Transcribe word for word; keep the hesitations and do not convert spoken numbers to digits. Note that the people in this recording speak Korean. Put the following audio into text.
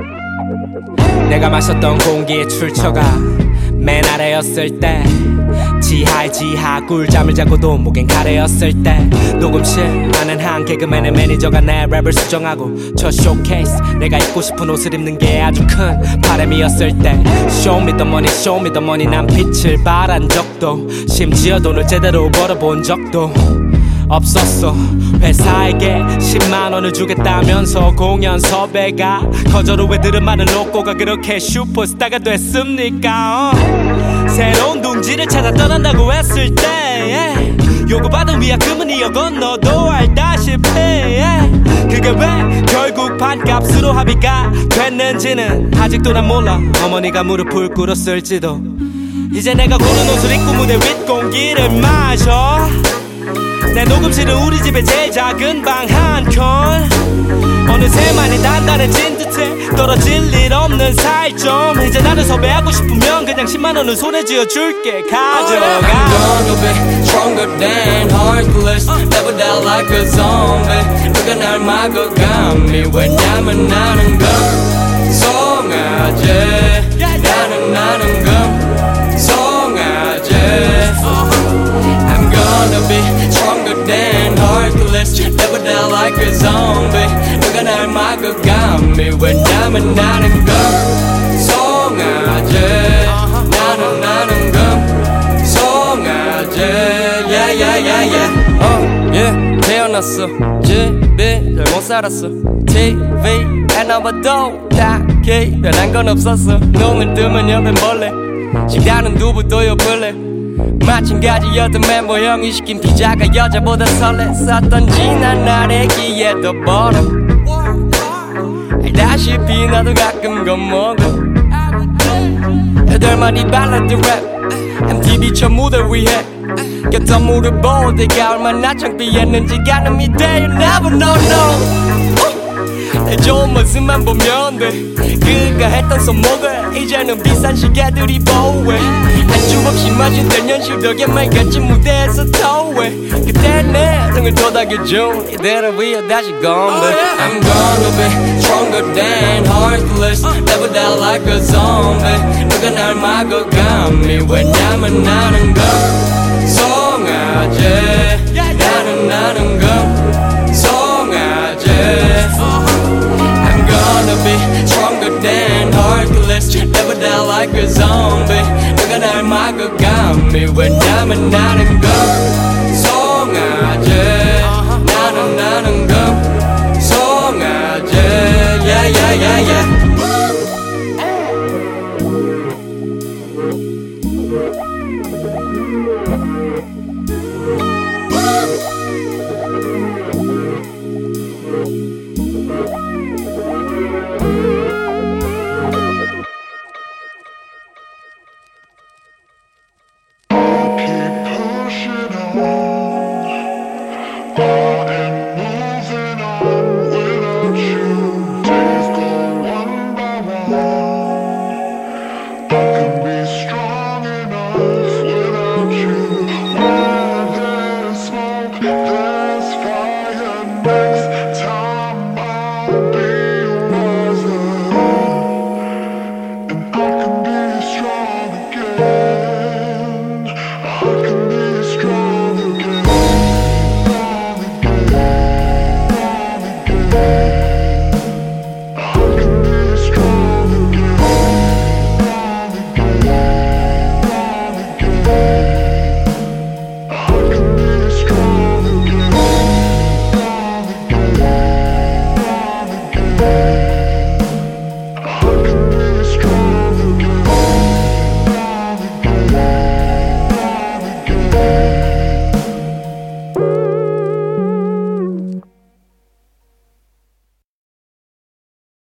내가 마셨던 공기의 출처가 맨 아래였을 때, 지하의 지하 꿀잠을 자고도 목엔 가래였을 때, 녹음실 아는 한 개그맨의 매니저가 내 랩을 수정하고 저 쇼케이스 내가 입고 싶은 옷을 입는 게 아주 큰 바람이었을 때, Show me the money, show me the money. 난 빛을 발한 적도, 심지어 돈을 제대로 벌어본 적도 없었어. 회사에게 십만 원을 주겠다면서 공연 섭외가 거절을 왜 들은 많은 로꼬가 그렇게 슈퍼스타가 됐습니까? 어? 새로운 둥지를 찾아 떠난다고 했을 때, yeah. 요구받은 위약금은 이어 건너도 알다시피, yeah. 그게 왜 결국 반값으로 합의가 됐는지는 아직도 난 몰라. 어머니가 무릎을 꿇었을지도. 이제 내가 고른 옷을 입고 무대 윗 공기를 마셔. 내 녹음실은 우리 집의 제일 작은 방 한 켠. 어느새 많이 단단해진 듯해. 떨어질 일 없는 살점. 이제 나를 섭외하고 싶으면 그냥 십만 원을 손에 쥐어줄게. 가져가. I'm gonna be stronger than Hercules. Never die like a zombie. 누가 날 막아감이. 왜냐면 나는 검성아지. 나는 나는 검성아지. I'm gonna be stronger than Hercules. Never die like a zombie. 누가 날 막아감이. 왜냐면 나는 검성아지. 나는 나는 검성아지. Yeah yeah yeah yeah. 어 yeah. 태어났어 집이 잘 못 살았어. 티비에 나와도 딱히 변한 건 없었어. 눈을 뜨면 옆엔 벌레. 식단은 두부도 요플레. 마찬가지였던 멤버 형이 시킨 피자가 여자보다 설렜었던지 난 나를 기에도 버려. 알다시피 나도 가끔 겁먹어. 애들만이 발라드 랩 엠티비 첫 무대 위에 곁던 무릎 보호대 얼마나 창피했는지 가늠이 돼. You never know no. 내 좋은 모습만 보면 돼. 그가 했던 손목을 이제는 비싼 시계들이 보호해. 한 줌 없이 마신 대년실 덕에 맑아진 무대에서 토해. 그때 내 등을 도닥여준 이대로 위에 다시 건배. I'm gonna be stronger than Hercules. Never die like a zombie. 누가 날 막아감이. 왜냐면 나는 검성아지. 나는 나는 검성아지. I'm gonna be stronger than Hercules. Never die like a zombie. 누가 날 막아감이. 왜냐면 나는